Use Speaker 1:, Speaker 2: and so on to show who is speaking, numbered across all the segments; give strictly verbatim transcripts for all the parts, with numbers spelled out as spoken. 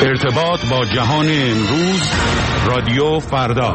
Speaker 1: ارتباط با جهان امروز، رادیو فردا.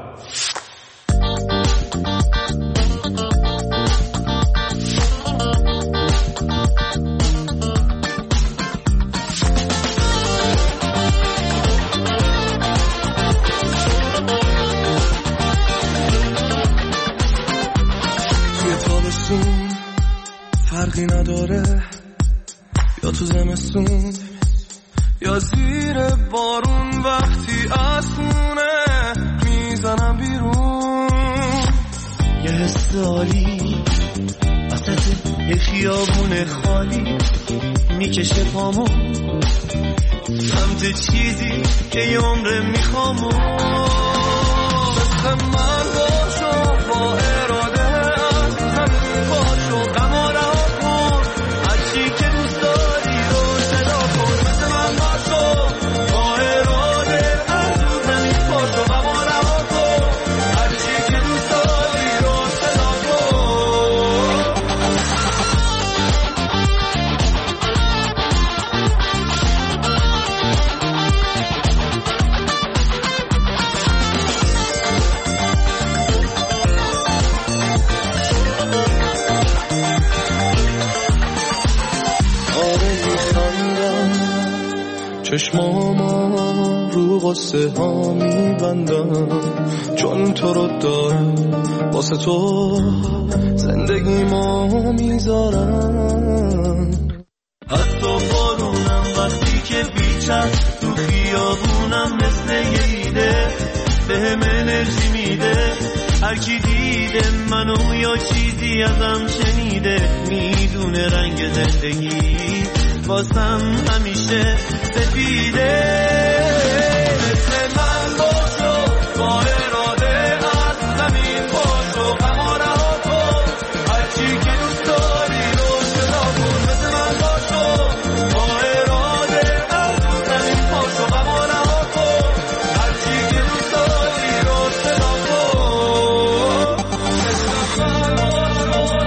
Speaker 2: توی تابستون فرقی نداره، یا تو زمستون یا زیر بارون، وقتی از خونه میزنم بیرون یه حس عالی وسط یه خیابون خالی میکشه پامو سمت چیزی که یه عمره میخوامو. مثل من باشو با اراده از زمین باشو غم و رها کن، هرچی که دوست داری رو صدا کن. مثل من باشو با اراده از زمین باشو غم و رها کن، هرچی که دوست داری رو صدا کن. چشماما رو غصه ها میبندم، چون تو رو دارم واسه تو زندگی ما میذارم. حتی بارونم وقتی که بیچم تو خیابونم مثل یه ایده بهم انرژی میده. هر کی دیده منو یا چیزی ازم شنیده میدونه رنگ زندگی واسم همیشه سفیده. مثل من باشو با اراده از زمین باشو غم و رها کن، هرچی که دوست داری رو صدا کن. مثل من باشو با اراده از زمین باشو غم و رها کن، هرچی که دوست داری رو صدا کن. مثل من باشو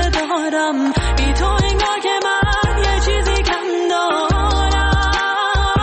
Speaker 3: بی تو انگار که من یه چیزی کم دارم.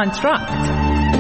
Speaker 3: آنتراکت.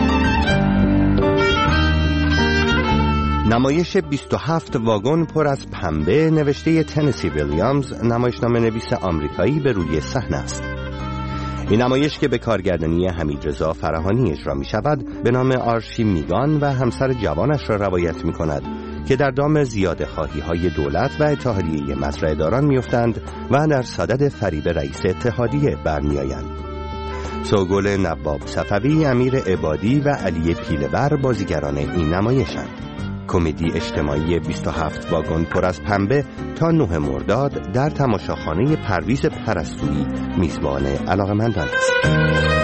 Speaker 4: نمایش بیست و هفت واگن پر از پنبه نوشته تنسی ویلیامز، نمایشنامه نویس آمریکایی، به روی صحنه است. این نمایش که به کارگردانی حمیدرضا فراهانی اجرا می شود به نام آرشی میگان و همسر جوانش را روایت می کند که در دام زیاده خواهی های دولت و اتحادیه مزرعه داران می افتند و در صدد فریب رئیس اتحادیه برمی آیند. سوگل نواب صفوی، امیر عبادی و علی پیله‌ور بازیگران این نمایشند. کمدی اجتماعی بیست و هفت واگن پر از پنبه تا نه مرداد در تماشاخانه پرویز پرستویی میزبان علاقه‌مندان است.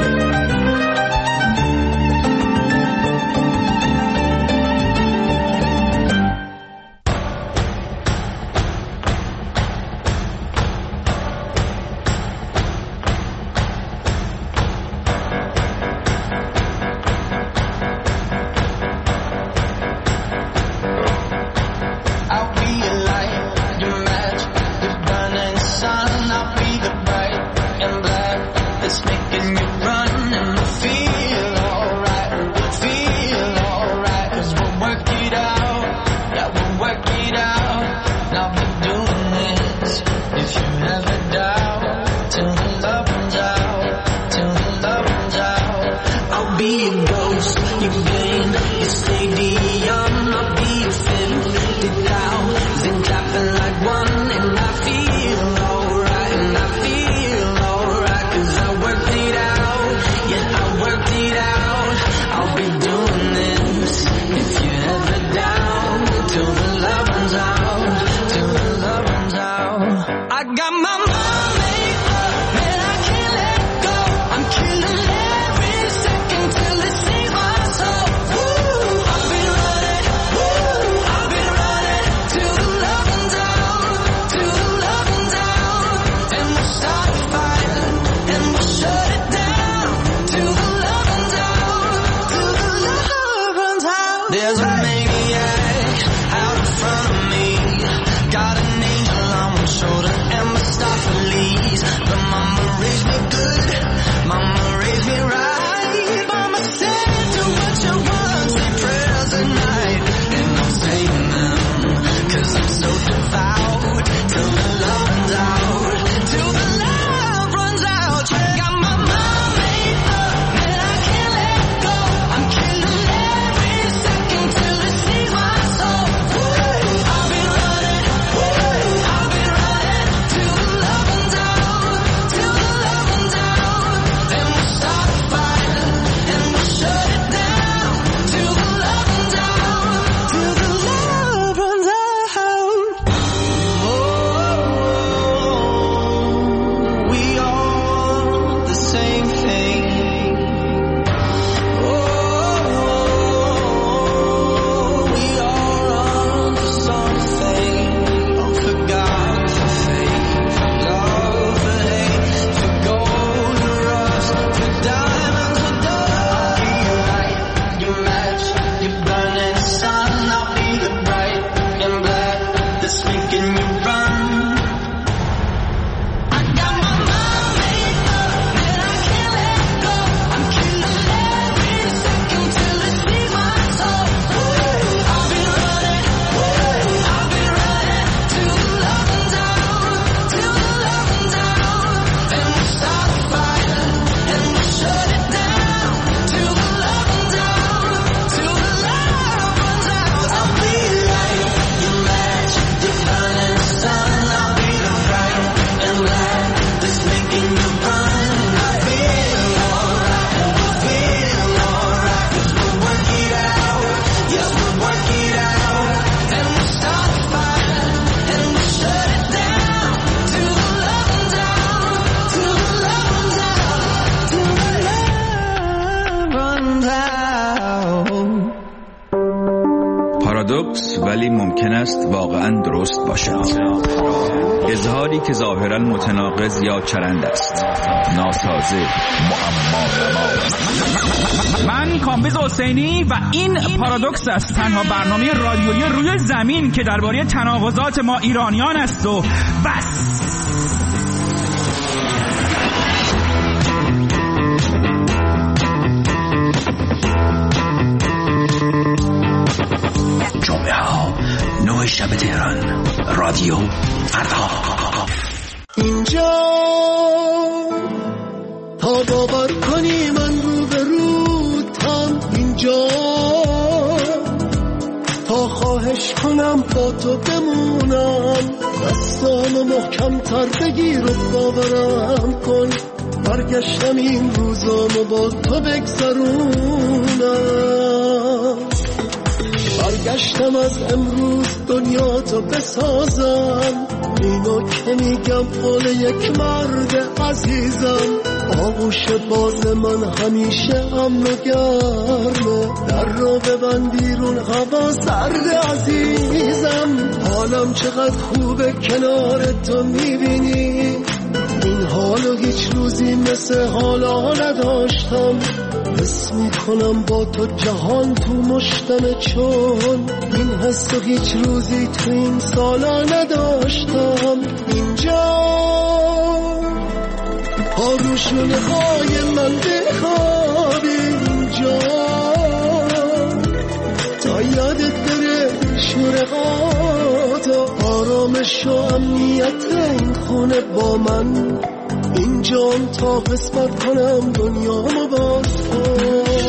Speaker 1: پارادوکس ولی ممکن است واقعا درست باشد. اظهاری که ظاهرا متناقض یا چرند است، ناسازه، معما.
Speaker 5: من کامبیز حسینی و این پارادوکس است، تنها برنامه رادیویی روی زمین که درباره تناقضات ما ایرانیان است و بس.
Speaker 1: شنبه ها نه شب تهران، رادیو فردا.
Speaker 3: اینجا تا باور کنی من رو به روتم، اینجا تا خواهش کنم با تو بمونم، دستامو محکم تر بگیر و باورم کن، برگشتم این روزامو با تو بگذرونم، برگشتم از امروز دنیا تو بسازم، اینو که میگم قول یک مرد عزیزم، آغوش باز من همیشه امن و گرمه، در رو ببند بیرون هوا سرد عزیزم، حالم چقدر خوبه کنار تو میبینی، این حالو هیچ روزی مثل حالا نداشتم، حس میکنم با تو جهان تو مشتمه، چون این حسو هیچ روزی تو این سالا نداشتم. اینجا آروشونه های من بخوابی، اینجا تا یادت بره شورقات و آرامش و امنیت این خونه با من، اینجام تا قسمت کنم دنیامو با تو.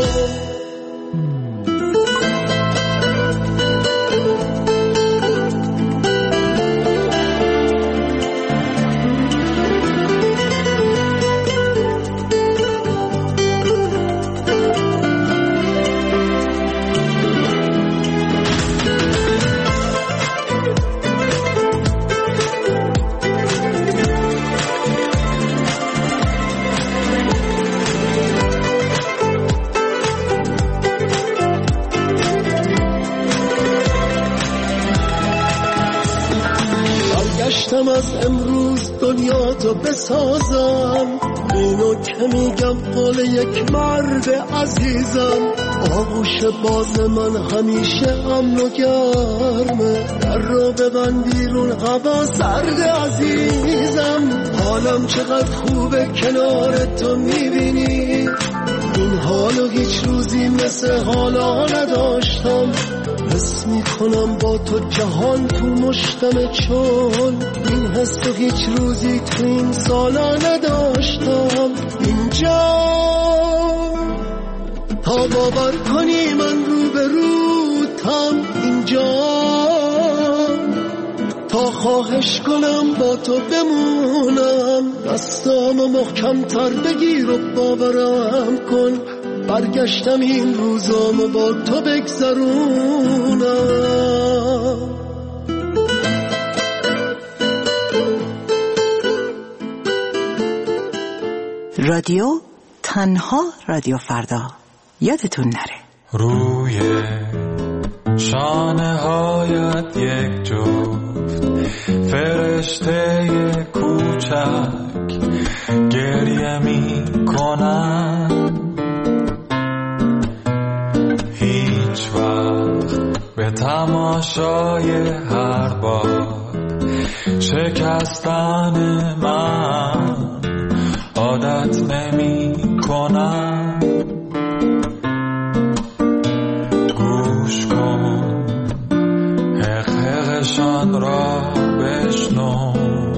Speaker 3: از امروز دنیا تو بسازم، اینو که میگم قول یک مرد عزیزم، آغوش باز من همیشه امن و گرمه، در رو ببند بیرون هوا سرد عزیزم، حالم چقدر خوبه کنار تو میبینی، این حالو هیچ روزی مثل حالا نداشتم، حس میکنم با تو جهان تو مشتمه، چون این حسو هیچ روزی تو این سالا نداشتم. اینجا تا باور کنی من رو به روتم، اینجا تا خواهش کنم با تو بمونم، دستامو محکم تر بگیر و باورم کن، برگشتم این روزامو با تو بگذرونم.
Speaker 6: رادیو تنها رادیو فردا، یادتون نره.
Speaker 7: روی شانه هایت یک جفت فرشته کوچک گریه می کنن، هیچ وقت به تماشای هر بار شکستن من عادت نمی کنم. گوش کن حقحقشان را بشنو،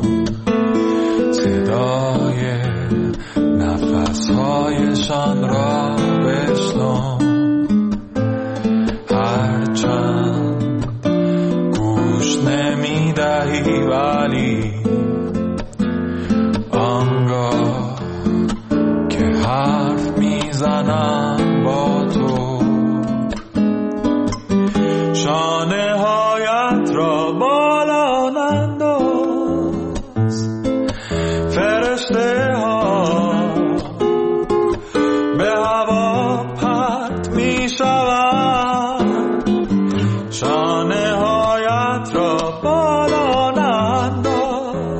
Speaker 7: صدای نفسهایشان را بشنو، هرچند گوش نمی دهی ولی آنگاه که حرف میزنم با تو، شانه هایت را بالا ننداز، فرشته ها به هوا پرت می شوند، شانه هایت را بالا ننداز،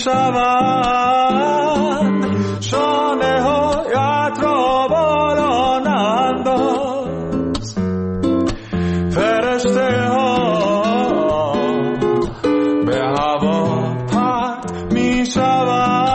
Speaker 7: شوند شانه هایت را بالا ننداز فرشته ها به هوا پرت می شوند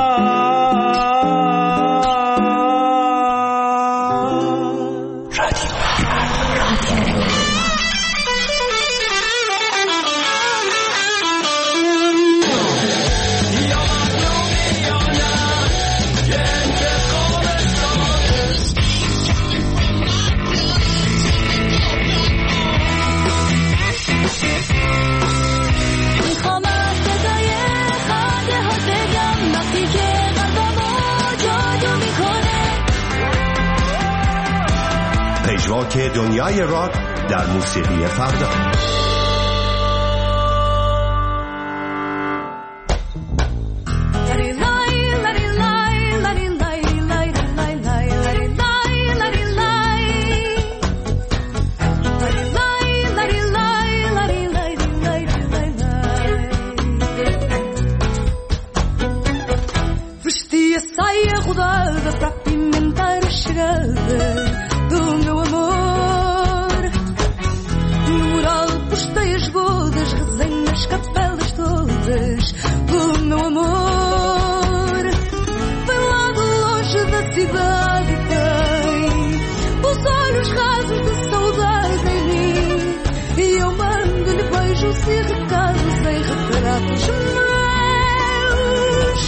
Speaker 4: که دنیای راک در موسیقی فردا.
Speaker 8: Vestia saia rodada para apimentar a chegada do meu amor. No mural postei as bodas, resenho as capelas todas do meu amor. Vem lá de longe da cidade, tem os olhos rasos de saudade em mim, e eu mando-lhe beijos e recados em retratos meus.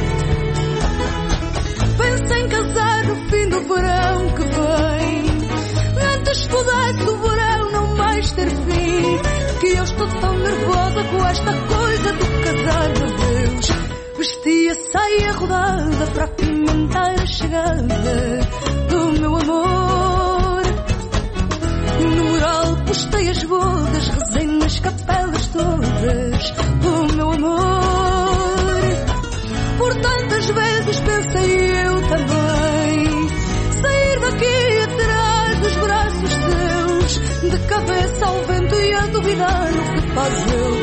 Speaker 8: Pensa em casar no fim do verão que vem, antes pudesse o verão não mais ter fim, que eu estou tão nervosa com esta coisa do casar de Deus. Vesti a saia rodada para apimentar a chegada do meu amor. No mural postei as bodas, rezei nas capelas todas do meu amor. Por tantas vezes pensei eu também sair daqui atrás dos braços teus, de cabeça ao vento e a duvidar o que faz eu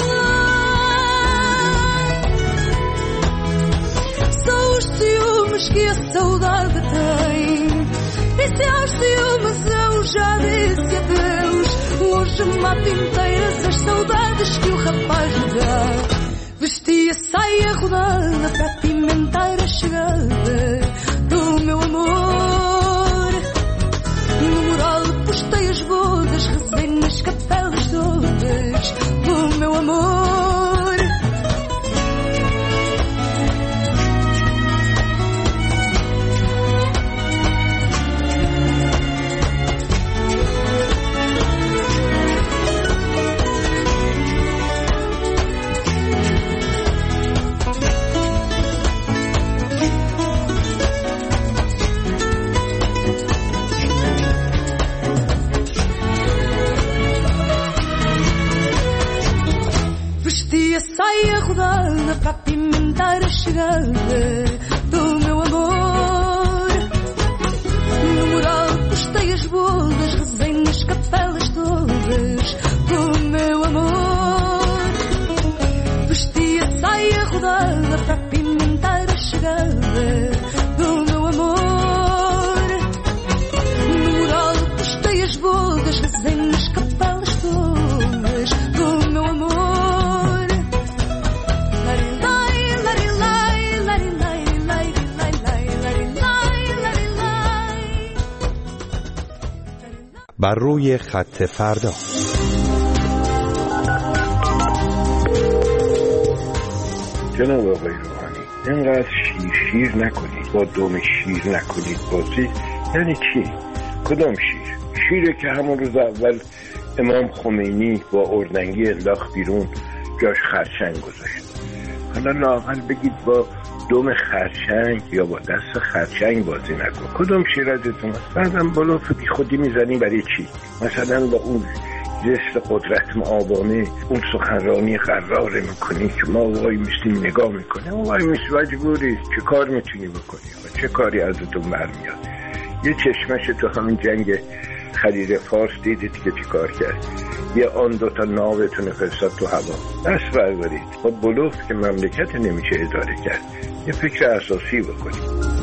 Speaker 8: bem. São os ciúmes que a saudade tem, e se aos ciúmes eu já disse adeus, hoje mato inteiras as saudades que o rapaz me dá. Vesti a saia rodada para apimentar a chegada do meu amor. No mural postei as bodas, rezei nas capelas todas do meu amor. Saia rodada para apimentar a chegada do meu amor. No mural postei as bodas, rezei nas capelas todas do meu amor. Vesti a saia rodada para apimentar a chegada do meu amor. No mural postei as bodas, rezei nas capelas todas do meu amor.
Speaker 4: بر روی خط فردا.
Speaker 9: جناب آقای روحانی، اینقدر شیر شیر نکنید، با دوم شیر نکنید بازی. یعنی چی؟ کدام شیر؟ شیره که همون روز اول امام خمینی با اردنگی انداخت بیرون، جاش خرچنگ گذاشت. حالا لااقل بگید با دوم خرچنگ یا با دست خرچنگ بازی نکن. کدام شیر ازتون است؟ بعدم بلوف بی خودی میزنی برای چی؟ مثلا با اون جست قدرت معاونه اون سخنرانی قراره میکنی که ما وای میستیم نگاه میکنه، وای میست مجبوری، چه کار میتونی بکنی؟ چه کاری ازتون برمیاد؟ یه چشمش تو همین جنگ خلیج فارس دیدید که چی کار کرد، یه آن دوتا ناوتون فرستاد تو هوا. بس برگارید با بلوف که مملکت نمیشه اداره کرد، یه فکر اساسی بکنید.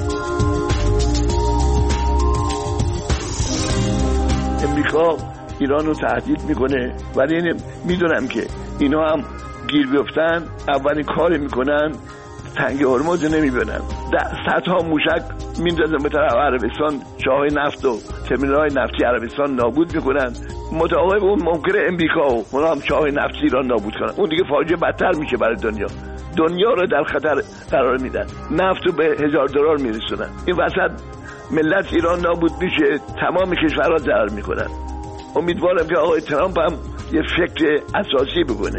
Speaker 10: امریکا ایران رو تهدید میکنه، ولی میدونم که اینا هم گیر بیفتن اولین کار میکنن تنگ هرمز رو نمیبینن، صدها موشک میندازن به طرف عربستان، چاهای نفت و ترمینال‌های نفتی عربستان نابود میکنن. متعاقب اون ممکنه امریکا و اونا هم چاهای نفتی ایران نابود کنن. اون دیگه فاجعه بدتر میشه برای دنیا. دنیا رو در خطر قرار میدن، نفت رو به هزار دلار میرسونن. این وسط ملت ایران نابود میشه، تمام کشورها ضرر میکنن. امیدوارم که آقای ترامپ هم یه فکر اساسی بکنه.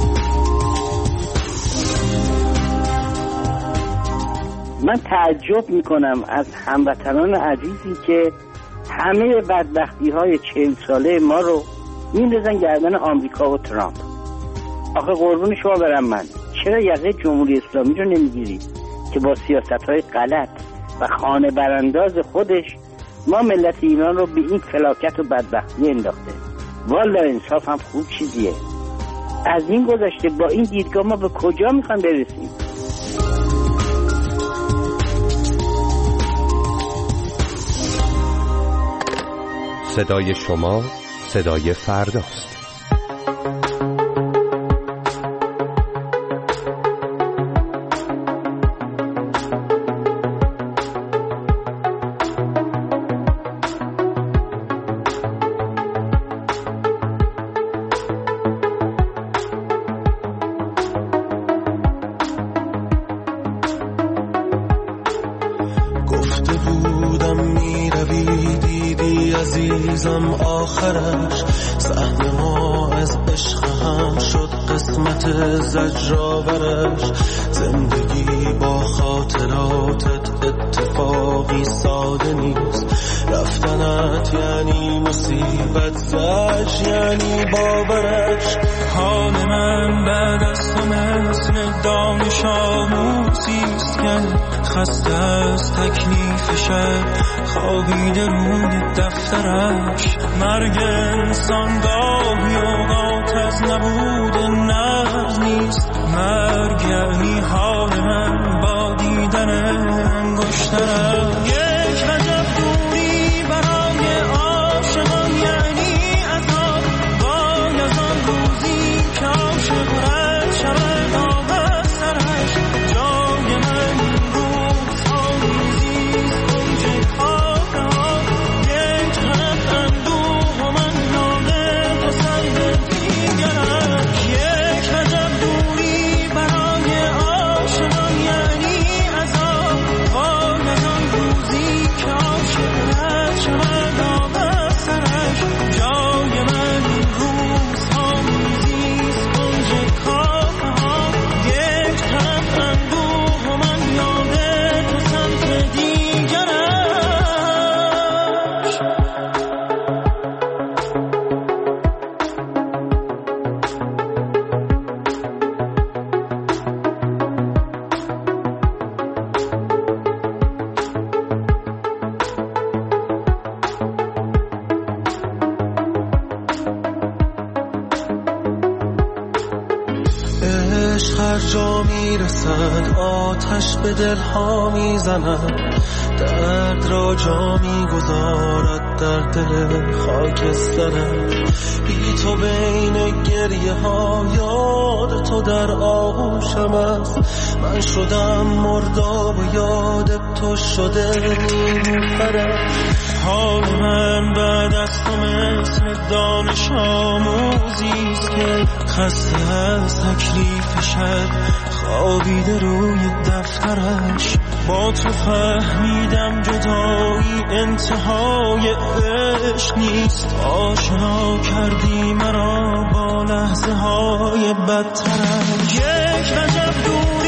Speaker 11: من تعجب میکنم از هموطنان عزیزی که همه بدبختی های چهل ساله ما رو میندازن گردن آمریکا و ترامپ. آخه قربون شما برم من، چرا یقه جمهوری اسلامی رو نمیگیرید که با سیاست های غلط و خانه برانداز خودش ما ملت ایران رو به این فلاکت و بدبختی انداخته؟ والا انصاف هم خوب چیزیه. از این گذشته با این دیدگاه ما به کجا میخوان برسیم؟
Speaker 4: صدای شما صدای فرداست.
Speaker 3: گفته بودم میروی دیدی عزیزم آخرش، صحنه ما از عشق هم شد قسمت زجرآورش. زندگی با خاطراتت اتفاقی ساده نیست، رفتنت یعنی مصیبت، زج یعنی باورش.
Speaker 12: حال من بعد از تو مثل دانش آموزیست که خسته از تکلیف شد خوابیده روی دفترش. مرگ انسان گاهی اوقات از نبود نبض نیست، مرگ یعنی حال من با دیدن انگشترش. یک وجب دوری برای عاشقان یعنی عذاب، وای از آن روزی که عاشق رد شود آب از سرش. جای من روزها میزیست گنج خاک‌ها، یک غرق اندوه و من یاد پسند دیگرش. یک وجب دوری برای عاشقان یعنی عذاب، وای از آن روزی که عاشق رد شود آب از سرش. جای من روزها میزیست گنج خاک‌ها، یک غرق اندوه و من یاد پسند دیگرش.
Speaker 3: عشق هر جا میرسد آتش به دلها میزند، درد را جا میگذارد در دل خاکسترش. بی تو بین گریه ها یاد تو در آغوشم است، من شدم مرداب و یاد تو شده نیلوفرش.
Speaker 12: حال من بعد از تو مثل دانش آموزیست که خسته از تکلیف شد خوابیده روی دفترش. با تو فهمیدم جدایی انتهای عشق نیست، آشنا کردی مرا با لحظه های بدترش. یک وجب دور